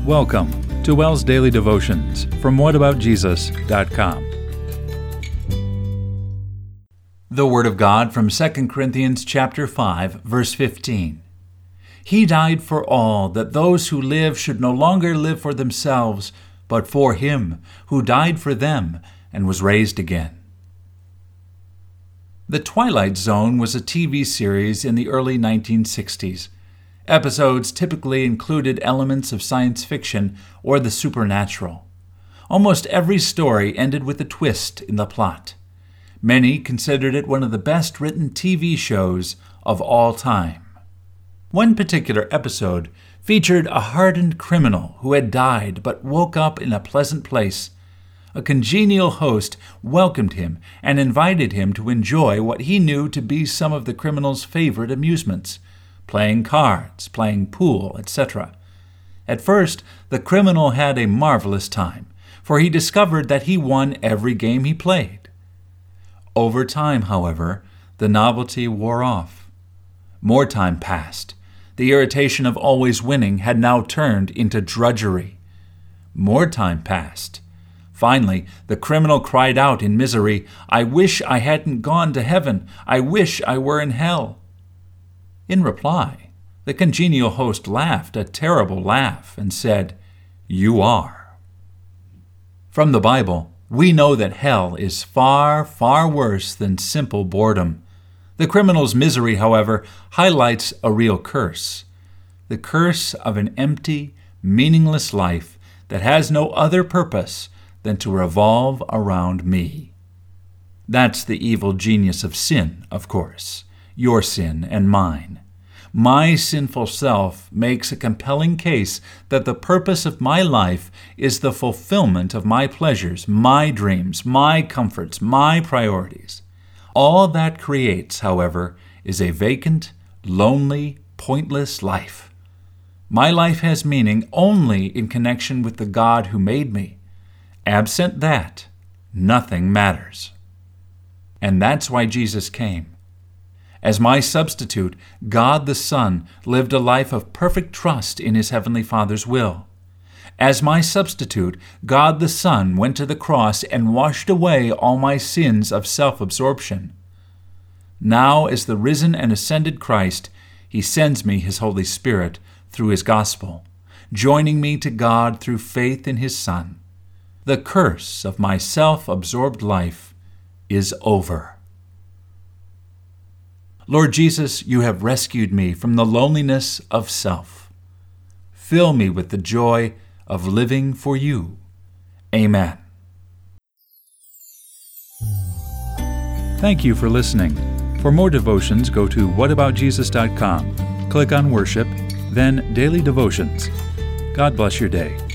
Welcome to WELL's Daily Devotions from whataboutjesus.com. The Word of God from 2 Corinthians chapter 5, verse 15. He died for all, that those who live should no longer live for themselves, but for Him who died for them and was raised again. The Twilight Zone was a TV series in the early 1960s. Episodes typically included elements of science fiction or the supernatural. Almost every story ended with a twist in the plot. Many considered it one of the best-written TV shows of all time. One particular episode featured a hardened criminal who had died but woke up in a pleasant place. A congenial host welcomed him and invited him to enjoy what he knew to be some of the criminal's favorite amusements, playing cards, playing pool, etc. At first, the criminal had a marvelous time, for he discovered that he won every game he played. Over time, however, the novelty wore off. More time passed. The irritation of always winning had now turned into drudgery. More time passed. Finally, the criminal cried out in misery, "I wish I hadn't gone to heaven. I wish I were in hell." In reply, the congenial host laughed a terrible laugh and said, "You are." From the Bible, we know that hell is far, far worse than simple boredom. The criminal's misery, however, highlights a real curse. The curse of an empty, meaningless life that has no other purpose than to revolve around me. That's the evil genius of sin, of course. Your sin and mine. My sinful self makes a compelling case that the purpose of my life is the fulfillment of my pleasures, my dreams, my comforts, my priorities. All that creates, however, is a vacant, lonely, pointless life. My life has meaning only in connection with the God who made me. Absent that, nothing matters. And that's why Jesus came. As my substitute, God the Son lived a life of perfect trust in His Heavenly Father's will. As my substitute, God the Son went to the cross and washed away all my sins of self-absorption. Now, as the risen and ascended Christ, He sends me His Holy Spirit through His gospel, joining me to God through faith in His Son. The curse of my self-absorbed life is over. Lord Jesus, You have rescued me from the loneliness of self. Fill me with the joy of living for You. Amen. Thank you for listening. For more devotions, go to whataboutjesus.com. Click on Worship, then Daily Devotions. God bless your day.